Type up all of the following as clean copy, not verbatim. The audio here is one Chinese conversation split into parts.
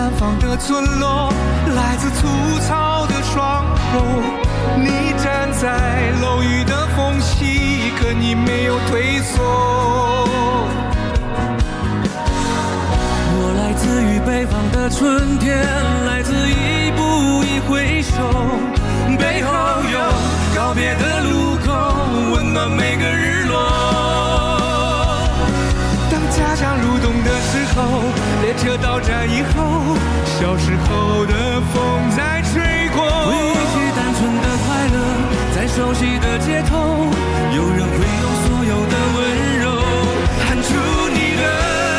南方的村落，来自粗糙的双手。你站在楼宇的缝隙，可你没有退缩。我来自于北方的春天，来自一步一回首，背后有告别的路口，温暖每个日落。当家乡入冬的时候，列车到站以后，小时候的风在吹过，回忆起单纯的快乐，在熟悉的街头，有人会用所有的温柔喊出你的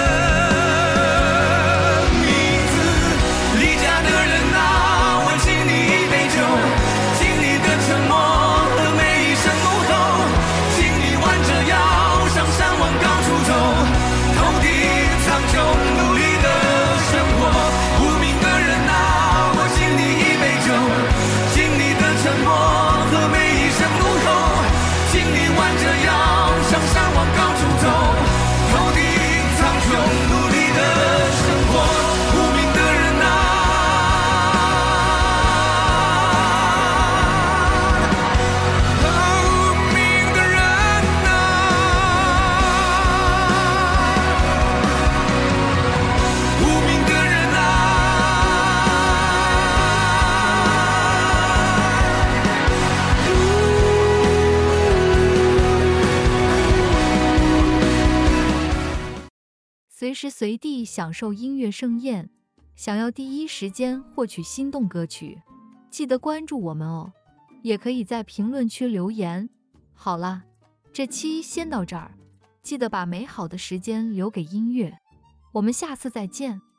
名字。离家的人啊，我敬你一杯酒，敬你的沉默和每一声怒吼，请你弯着腰向山往高处走，头顶苍穹努力的生活。无名的人啊，我敬你一杯酒，敬你的沉默和每一声怒吼，请你弯着腰向山往高处走，头顶苍穹努力的生活。无名的人啊，无名的人啊，无名的人啊。 随时随地享受音乐盛宴，想要第一时间获取心动歌曲，记得关注我们哦，也可以在评论区留言。好啦，这期先到这儿，记得把美好的时间留给音乐，我们下次再见。